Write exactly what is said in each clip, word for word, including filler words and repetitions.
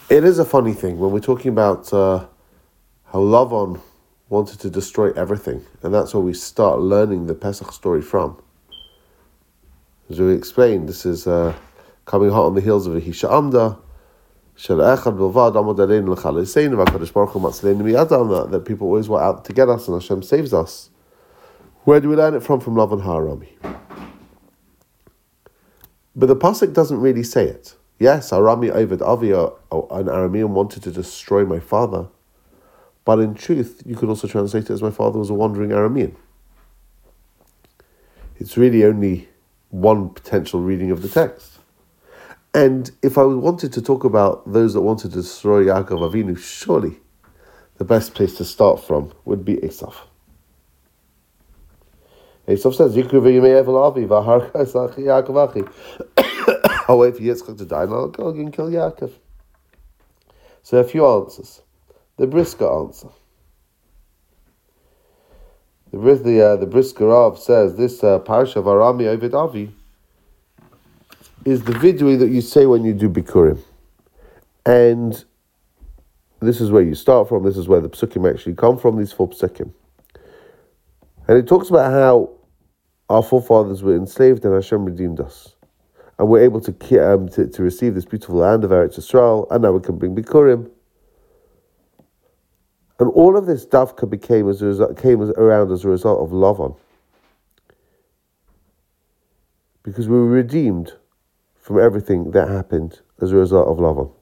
It is a funny thing when we're talking about uh, how Lavan wanted to destroy everything, and that's where we start learning the Pesach story from. As we explained, this is uh, coming hot on the heels of Hisha Amda, that people always were out to get us, and Hashem saves us. Where do we learn it from? From Lavan HaArami. But the pasuk doesn't really say it. Yes, Arami Oved Avi, an Aramean wanted to destroy my father. But in truth, you could also translate it as my father was a wandering Aramean. It's really only one potential reading of the text. And if I wanted to talk about those that wanted to destroy Yaakov Avinu, surely the best place to start from would be Esav. Esav says, Yikru v'yimei Evel Avi v'ahar Yaakov Achi. I'll wait for Yitzchak to die and I'll go and kill Yaakov. So a few answers. The Brisker answer. The the, uh, the Brisker Rav says this uh, Parsha of Arami Oved Avi is the vidui that you say when you do Bikurim. And this is where you start from, this is where the Psukim actually come from, these four Psukim. And it talks about how our forefathers were enslaved and Hashem redeemed us. And we're able to, um, to to receive this beautiful land of Eretz Yisrael, and now we can bring Bikurim. And all of this dafka became as a result, came as, around as a result of Lavan. Because we were redeemed from everything that happened as a result of Lavan.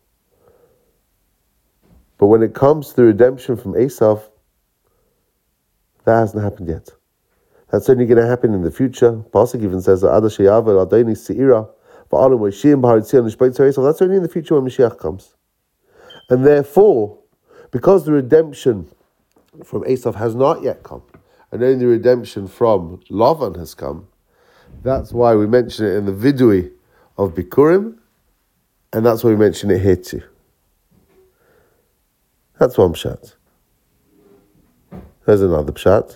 But when it comes to the redemption from Esav, that hasn't happened yet. That's only going to happen in the future. Pasuk even says that Ada Sheyavel Adoni Seira Va'alu Moshim B'Har Tzion L'Shbeit Esav. That's only in the future when Mashiach comes. And therefore, because the redemption from Esav has not yet come, and only the redemption from Lavan has come, that's why we mention it in the vidui of Bikurim, and that's why we mention it here too. That's one pshat. There's another pshat.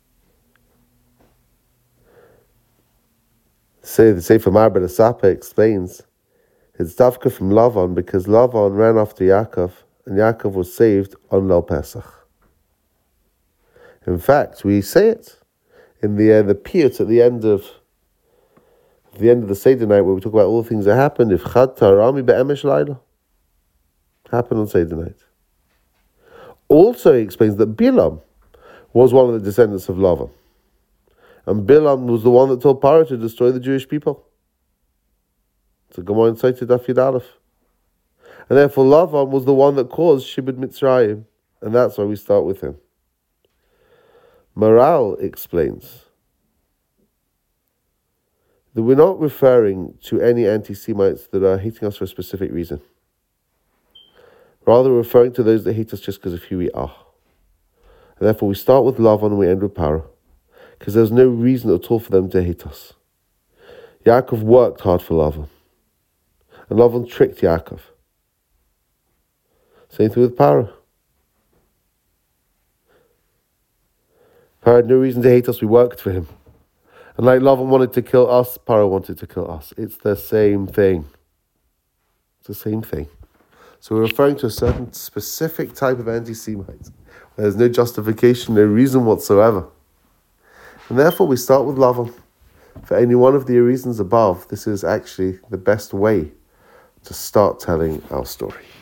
Say the Sefer Marbet Asapa explains it's dafka from Lavan because Lavan ran after Yaakov, and Yaakov was saved on Leil Pesach. In fact, we say it in the uh, the piyut at the end of at the end of the Seder night, where we talk about all the things that happened. If Chad Tarami be'emesh Laila happened on Seder night. Also, he explains that Bilam was one of the descendants of Lavan, and Bilam was the one that told Paro to destroy the Jewish people. It's a Gemara cited Daf Yud Aleph. And therefore Lavan was the one that caused Shibud Mitzrayim. And that's why we start with him. Maral explains that we're not referring to any anti-Semites that are hating us for a specific reason. Rather, we're referring to those that hate us just because of who we are. And therefore we start with Lavan and we end with Paro, because there's no reason at all for them to hate us. Yaakov worked hard for Lavan, and Lavan tricked Yaakov. Same thing with Paro. Paro had no reason to hate us, we worked for him. And like Lavan wanted to kill us, Paro wanted to kill us. It's the same thing. It's the same thing. So we're referring to a certain specific type of anti-Semite. There's no justification, no reason whatsoever. And therefore we start with Lavan. For any one of the reasons above, this is actually the best way to start telling our story.